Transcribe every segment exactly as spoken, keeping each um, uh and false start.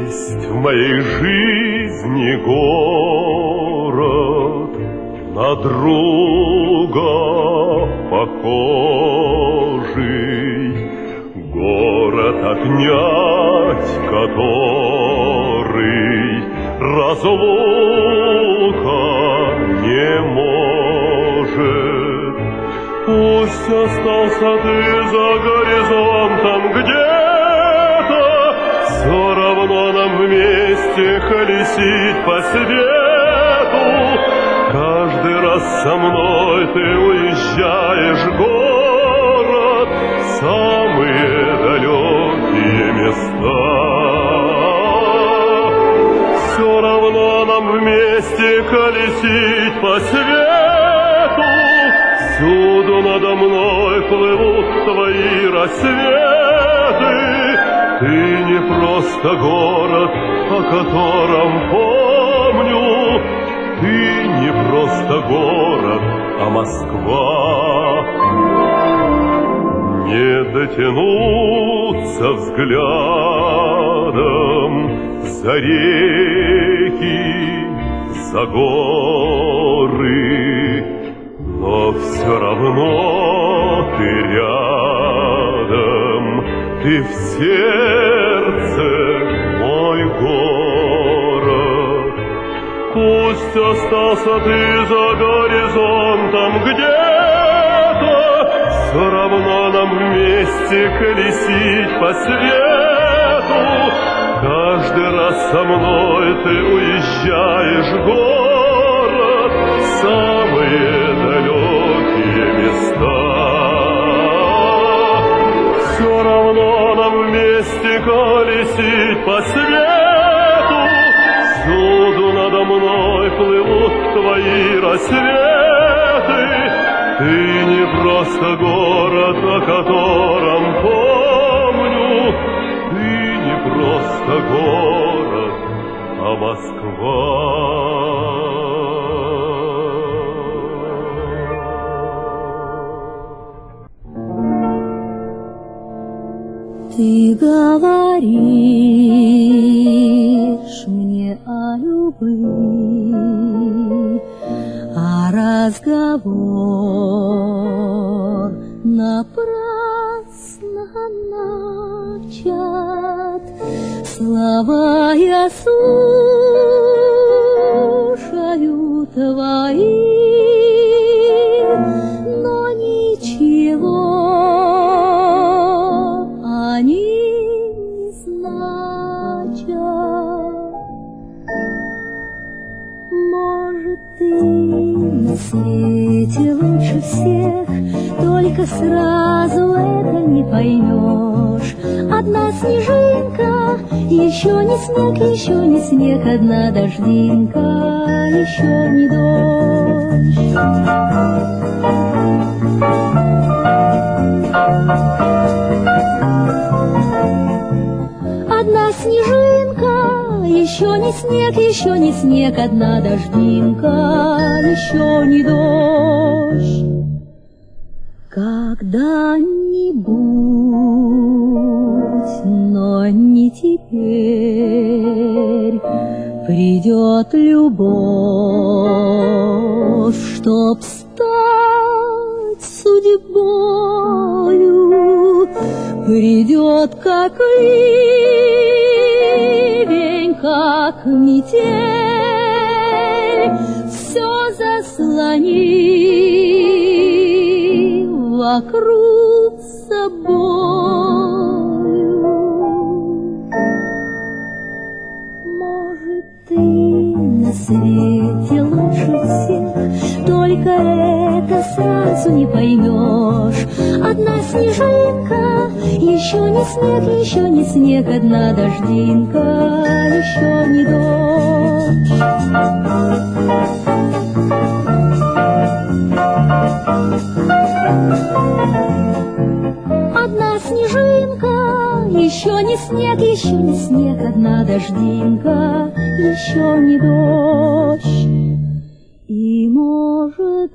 Есть в моей жизни город, на друга похожий, город, отнять который разлука не может. Пусть остался ты за горизонтом где-то, все равно нам вместе колесить по свету. Каждый раз со мной ты уезжаешь в город, в самые далекие места. Все равно нам вместе колесить по свету. Всюду надо мной плывут твои рассветы. Ты не просто город, о котором помню, ты не просто город, а Москва. Не дотянуться взглядом за реки, за горы, но все равно ты рядом, ты в сердце, мой город. Пусть остался ты за горизонтом где-то, все равно нам вместе колесить по свету. Каждый раз со мной ты уезжаешь в город, в самые далекие места. Все равно нам вместе колесить по свету. Всюду надо мной плывут твои рассветы. Ты не просто город, о котором помню, ты не просто город, а Москва. Ты говоришь мне о любви, а разговор напрасно начат. Слова я слушаю твои, но ничего они не значат. Может, ты на свете лучше всех, только сразу это не поймешь. Одна снежинка, еще не снег, еще не снег, одна дождинка, еще не дождь. Одна снежинка, еще не снег, еще не снег, одна дождинка, еще не дождь. Когда-нибудь, но не теперь, придет любовь, чтоб стать судьбою. Придет как ливень, как метель, все заслонит вокруг собою. Может, ты на свете лучше всех, только это сразу не поймешь. Одна снежинка, еще не снег, еще не снег, одна дождинка, еще не дождь. Одна снежинка, еще не снег, еще не снег, одна дождинка, еще не дождь. И, может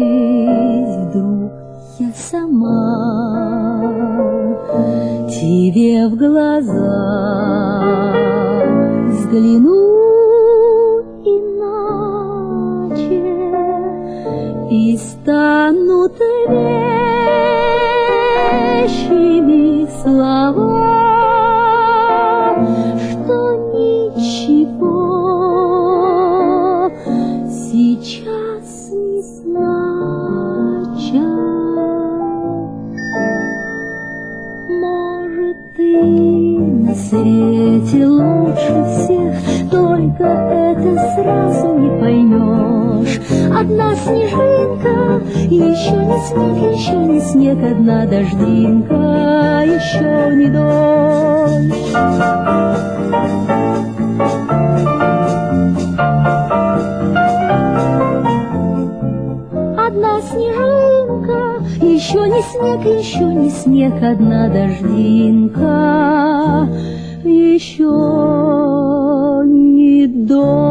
быть, вдруг я сама тебе в глаза взгляну иначе и станут вещими слова, что ничего сейчас не значат. Может, ты на свете лучше всех, только это сразу не поймешь. Одна снежинка, еще не снег, еще не снег, одна дождинка, еще не дождь. Одна снежинка, еще не снег, еще не снег, одна дождинка, еще не дождь.